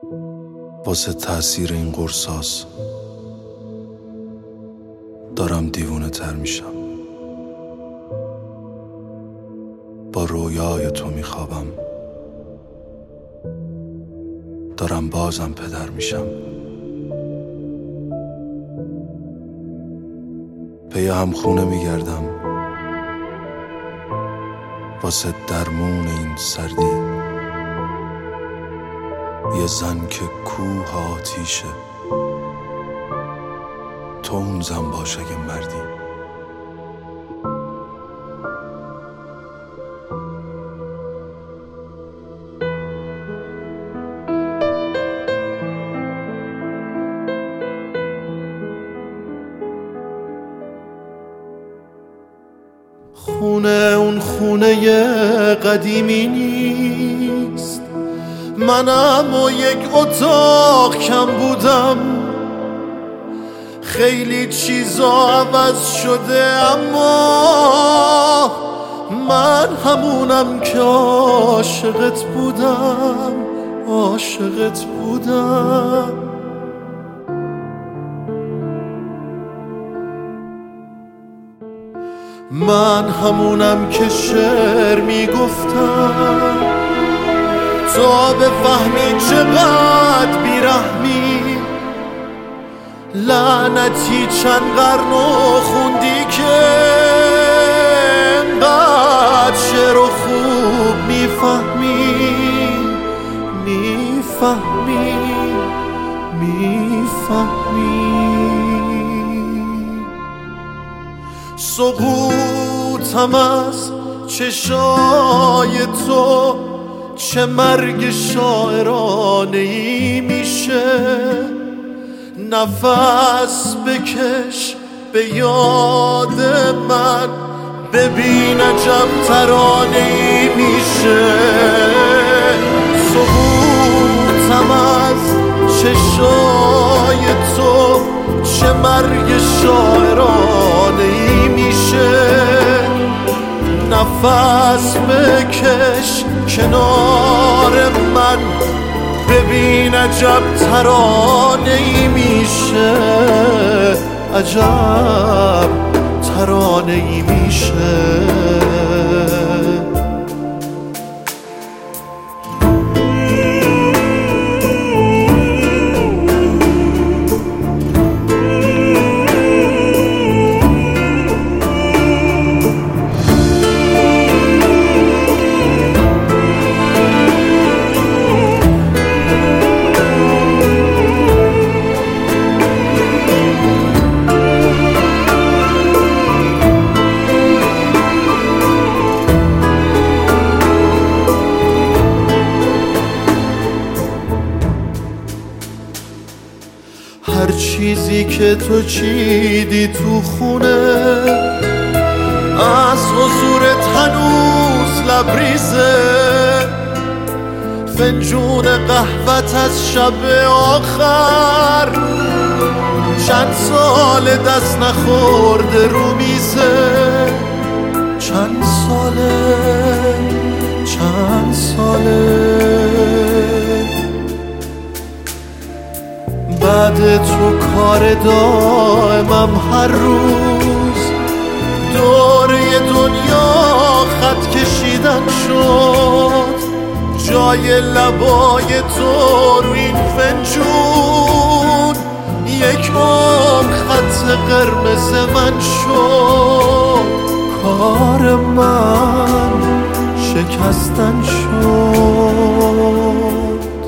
واسه تأثیر این قرصاس دارم دیوونه تر میشم. با رویای تو میخوابم، دارم بازم پدر میشم. پی همخونه میگردم واسه درمون این سردی. یه زن که کوه آتیشه، تو اون زن باش اگه مردی. خونه اون خونه قدیمی نیست، منم و یک اتاق کم بودم. خیلی چیزا عوض شده اما من همونم که عاشقت بودم، عاشقت بودم. من همونم که شعر میگفتم تا بفهمی چقدر بیرحمی. لعنتی چند قرن و خوندی که انقدر شعر و خوب میفهمی، میفهمی، میفهمی. سقوطم از چشای تو چه مرگ شاعرانه ای میشه. نفس بکش به یاد من، ببین عجب ترانه ای میشه. سقوطم از چشای تو چه مرگ شاعرانه ای میشه. نفس بکش کنار من، ببین عجب ترانه ای میشه، عجب ترانه ای میشه. هر چیزی که تو چیدی تو خونه از حضورت هنوز لبریزه. فنجون قهوت از شب آخر چند سال دست نخورده رو میزه. چند ساله، چند ساله بعد تو کار دائمم هر روز دوره دنیا خط کشیدن شد. جای لبای تو رو این فنجون یک عمر خط قرمز من شد. کار من شکستن شد.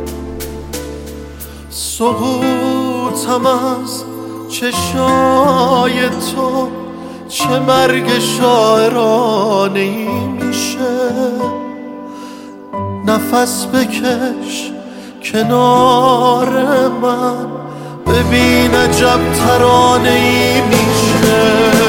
سقوطم از چشای تو چه مرگ شاعرانه ای میشه. نفس بکش کنار من، ببین عجب ترانه ای میشه.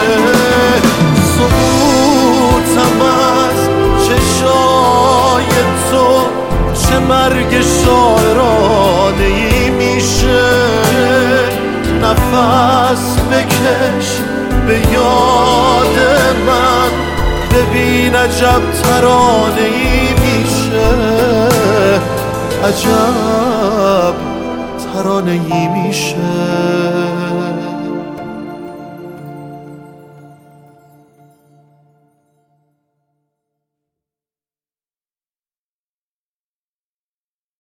سقوطم از چشای تو چه مرگ شاعرانه ای میشه. نفس بکش به یاد من، ببین عجب ترانه ای میشه، عجب ترانه ای میشه.